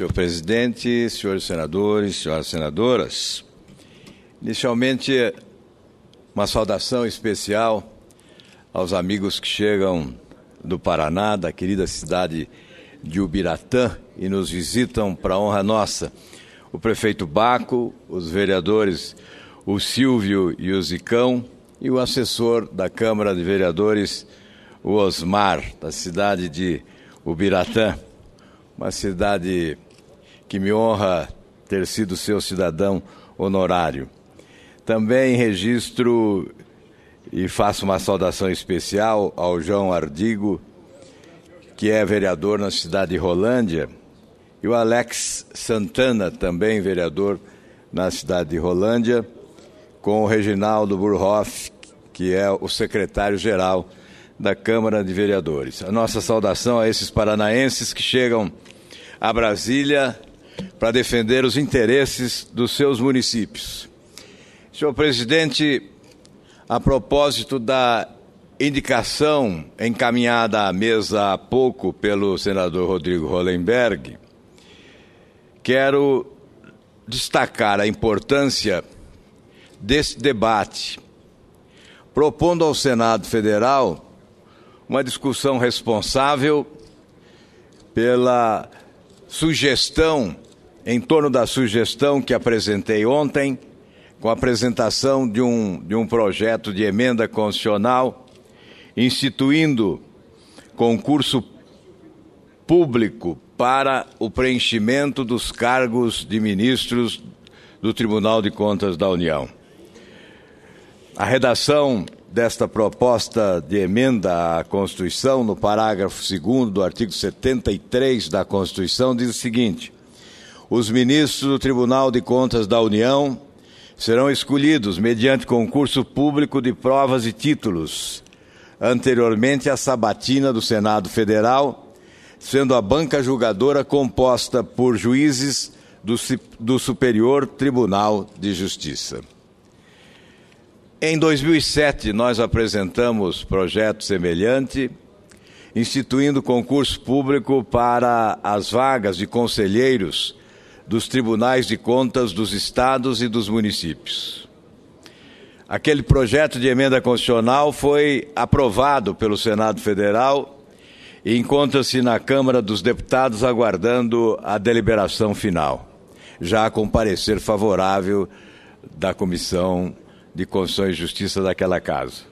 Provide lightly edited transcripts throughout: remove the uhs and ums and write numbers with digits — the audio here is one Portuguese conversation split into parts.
Senhor presidente, senhores senadores, senhoras senadoras, inicialmente uma saudação especial aos amigos que chegam do Paraná, da querida cidade de Ubiratã, e nos visitam para honra nossa. O prefeito Baco, os vereadores, o Silvio e o Zicão, e o assessor da Câmara de Vereadores, o Osmar, da cidade de Ubiratã, uma cidade que me honra ter sido seu cidadão honorário. Também registro e faço uma saudação especial ao João Ardigo, que é vereador na cidade de Rolândia, e o Alex Santana, também vereador na cidade de Rolândia, com o Reginaldo Burhoff, que é o secretário-geral da Câmara de Vereadores. A nossa saudação a esses paranaenses que chegam a Brasília para defender os interesses dos seus municípios. Senhor presidente, a propósito da indicação encaminhada à mesa há pouco pelo senador Rodrigo Hollenberg, quero destacar a importância desse debate, propondo ao Senado Federal uma discussão responsável pela sugestão, em torno da sugestão que apresentei ontem, com a apresentação de um projeto de emenda constitucional, instituindo concurso público para o preenchimento dos cargos de ministros do Tribunal de Contas da União. A redação desta proposta de emenda à Constituição, no parágrafo 2º do artigo 73 da Constituição, diz o seguinte: os ministros do Tribunal de Contas da União serão escolhidos mediante concurso público de provas e títulos, anteriormente à sabatina do Senado Federal, sendo a banca julgadora composta por juízes do Superior Tribunal de Justiça. Em 2007, nós apresentamos projeto semelhante, instituindo concurso público para as vagas de conselheiros dos tribunais de contas dos estados e dos municípios. Aquele projeto de emenda constitucional foi aprovado pelo Senado Federal e encontra-se na Câmara dos Deputados aguardando a deliberação final, já com parecer favorável da Comissão de Constituição e Justiça daquela casa.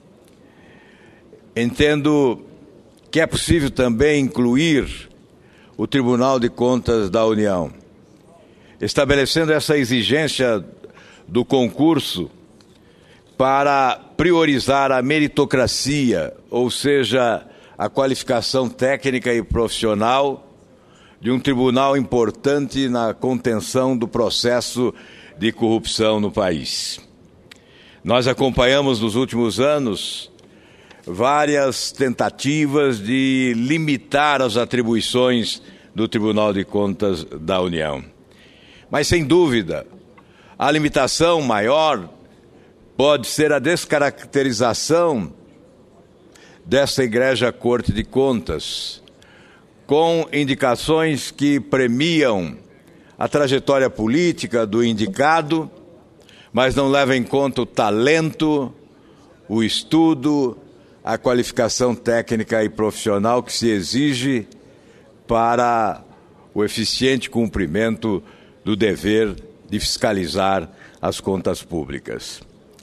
Entendo que é possível também incluir o Tribunal de Contas da União, estabelecendo essa exigência do concurso para priorizar a meritocracia, ou seja, a qualificação técnica e profissional de um tribunal importante na contenção do processo de corrupção no país. Nós acompanhamos nos últimos anos várias tentativas de limitar as atribuições do Tribunal de Contas da União. Mas, sem dúvida, a limitação maior pode ser a descaracterização desta Igreja Corte de Contas, com indicações que premiam a trajetória política do indicado, mas não levam em conta o talento, o estudo, a qualificação técnica e profissional que se exige para o eficiente cumprimento do dever de fiscalizar as contas públicas.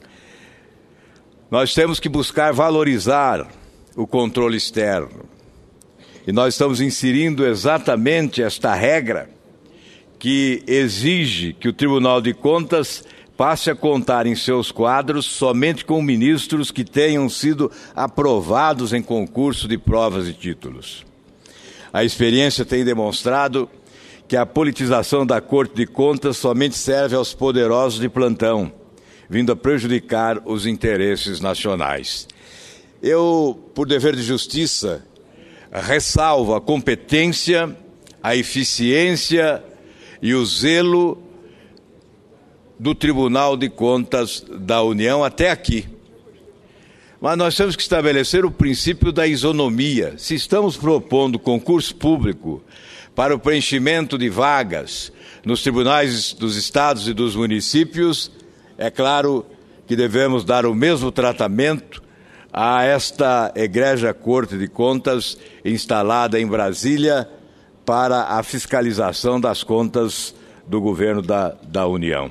Nós temos que buscar valorizar o controle externo. E nós estamos inserindo exatamente esta regra que exige que o Tribunal de Contas passe a contar em seus quadros somente com ministros que tenham sido aprovados em concurso de provas e títulos. A experiência tem demonstrado que a politização da Corte de Contas somente serve aos poderosos de plantão, vindo a prejudicar os interesses nacionais. Eu, por dever de justiça, ressalvo a competência, a eficiência e o zelo do Tribunal de Contas da União até aqui. Mas nós temos que estabelecer o princípio da isonomia. Se estamos propondo concurso público para o preenchimento de vagas nos tribunais dos estados e dos municípios, é claro que devemos dar o mesmo tratamento a esta egrégia Corte de Contas instalada em Brasília para a fiscalização das contas do governo da União.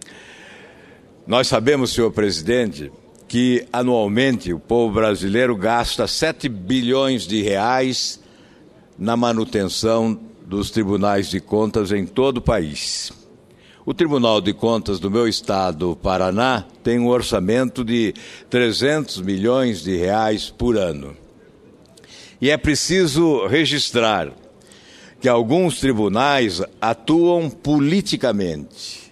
Nós sabemos, senhor presidente, que anualmente o povo brasileiro gasta 7 bilhões de reais na manutenção dos tribunais de contas em todo o país. O Tribunal de Contas do meu estado, Paraná, tem um orçamento de 300 milhões de reais por ano. E é preciso registrar que alguns tribunais atuam politicamente,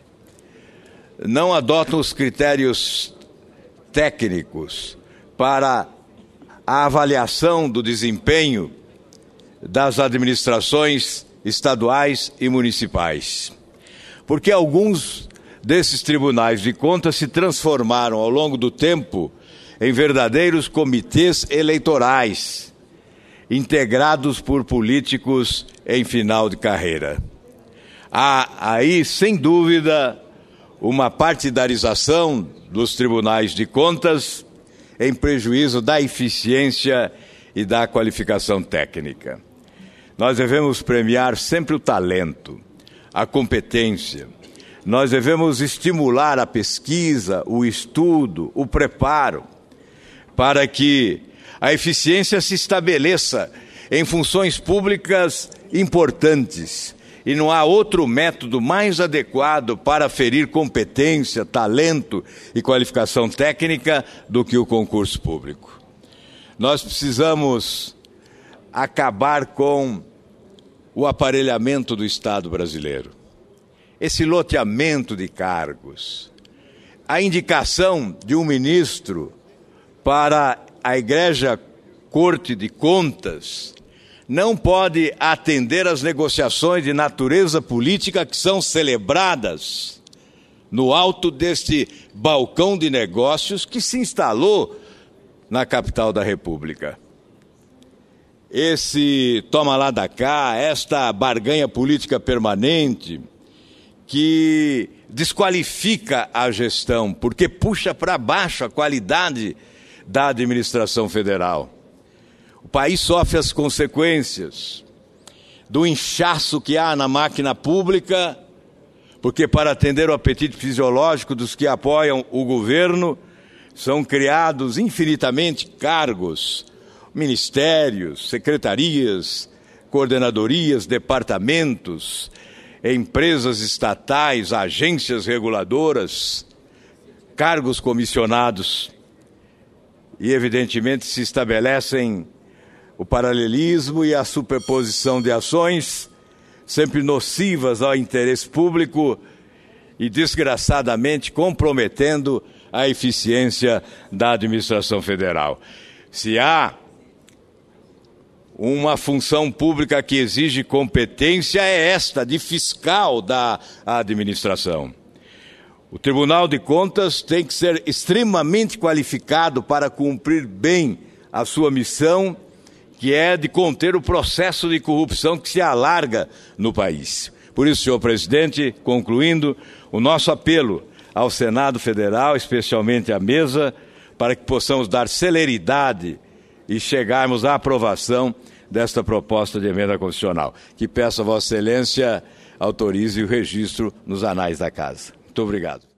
não adotam os critérios técnicos para a avaliação do desempenho das administrações estaduais e municipais. Porque alguns desses tribunais de contas se transformaram ao longo do tempo em verdadeiros comitês eleitorais, integrados por políticos em final de carreira. Há aí, sem dúvida, uma partidarização dos tribunais de contas em prejuízo da eficiência e da qualificação técnica. Nós devemos premiar sempre o talento, a competência. Nós devemos estimular a pesquisa, o estudo, o preparo, para que a eficiência se estabeleça em funções públicas importantes. E não há outro método mais adequado para aferir competência, talento e qualificação técnica do que o concurso público. Nós precisamos acabar com o aparelhamento do Estado brasileiro. Esse loteamento de cargos, a indicação de um ministro para a egrégia Corte de Contas não pode atender às negociações de natureza política que são celebradas no alto deste balcão de negócios que se instalou na capital da República. Esse toma lá da cá, esta barganha política permanente que desqualifica a gestão, porque puxa para baixo a qualidade da administração federal. O país sofre as consequências do inchaço que há na máquina pública, porque para atender o apetite fisiológico dos que apoiam o governo, são criados infinitamente cargos, ministérios, secretarias, coordenadorias, departamentos, empresas estatais, agências reguladoras, cargos comissionados. E, evidentemente, se estabelecem o paralelismo e a superposição de ações, sempre nocivas ao interesse público e, desgraçadamente, comprometendo a eficiência da administração federal. Se há uma função pública que exige competência, é esta, de fiscal da administração. O Tribunal de Contas tem que ser extremamente qualificado para cumprir bem a sua missão, que é de conter o processo de corrupção que se alarga no país. Por isso, senhor presidente, concluindo, o nosso apelo ao Senado Federal, especialmente à mesa, para que possamos dar celeridade e chegarmos à aprovação desta proposta de emenda constitucional, que peço a Vossa Excelência autorize o registro nos anais da Casa. Muito obrigado.